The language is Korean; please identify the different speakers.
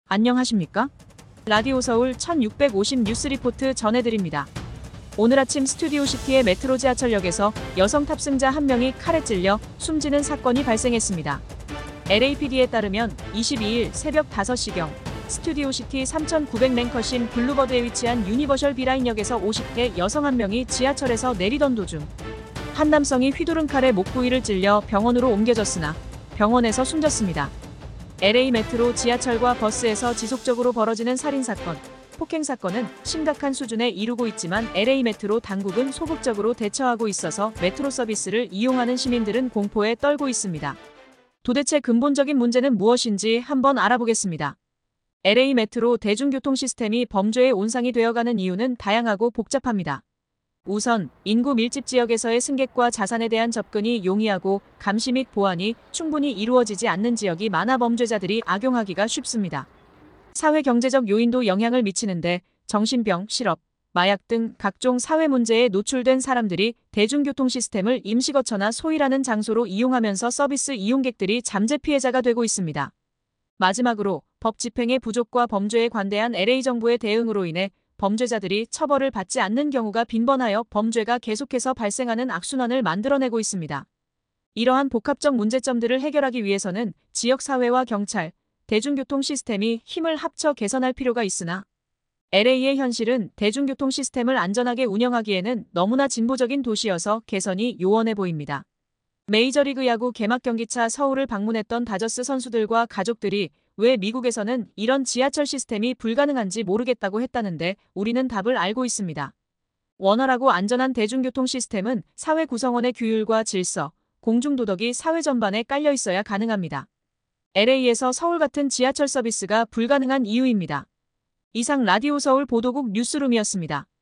Speaker 1: 안녕하십니까? 라디오 서울 1650 뉴스 리포트 전해드립니다. 오늘 아침 스튜디오시티의 메트로 지하철역에서 여성 탑승자 한 명이 칼에 찔려 숨지는 사건이 발생했습니다. LAPD에 따르면 22일 새벽 5시경 스튜디오시티 3900 랭커신 블루버드에 위치한 유니버셜 비라인역에서 50대 여성 한 명이 지하철에서 내리던 도중 한 남성이 휘두른 칼에 목 부위를 찔려 병원으로 옮겨졌으나 병원에서 숨졌습니다. LA 메트로 지하철과 버스에서 지속적으로 벌어지는 살인사건, 폭행사건은 심각한 수준에 이르고 있지만 LA 메트로 당국은 소극적으로 대처하고 있어서 메트로 서비스를 이용하는 시민들은 공포에 떨고 있습니다. 도대체 근본적인 문제는 무엇인지 한번 알아보겠습니다. LA 메트로 대중교통 시스템이 범죄의 온상이 되어가는 이유는 다양하고 복잡합니다. 우선 인구 밀집 지역에서의 승객과 자산에 대한 접근이 용이하고 감시 및 보안이 충분히 이루어지지 않는 지역이 많아 범죄자들이 악용하기가 쉽습니다. 사회 경제적 요인도 영향을 미치는데 정신병, 실업, 마약 등 각종 사회 문제에 노출된 사람들이 대중교통 시스템을 임시거처나 소일하는 장소로 이용하면서 서비스 이용객들이 잠재 피해자가 되고 있습니다. 마지막으로 법 집행의 부족과 범죄에 관대한 LA 정부의 대응으로 인해 범죄자들이 처벌을 받지 않는 경우가 빈번하여 범죄가 계속해서 발생하는 악순환을 만들어내고 있습니다. 이러한 복합적 문제점들을 해결하기 위해서는 지역사회와 경찰, 대중교통 시스템이 힘을 합쳐 개선할 필요가 있으나 LA의 현실은 대중교통 시스템을 안전하게 운영하기에는 너무나 진보적인 도시여서 개선이 요원해 보입니다. 메이저리그 야구 개막 경기차 서울을 방문했던 다저스 선수들과 가족들이 왜 미국에서는 이런 지하철 시스템이 불가능한지 모르겠다고 했다는데 우리는 답을 알고 있습니다. 원활하고 안전한 대중교통 시스템은 사회 구성원의 규율과 질서, 공중도덕이 사회 전반에 깔려 있어야 가능합니다. LA에서 서울 같은 지하철 서비스가 불가능한 이유입니다. 이상 라디오 서울 보도국 뉴스룸이었습니다.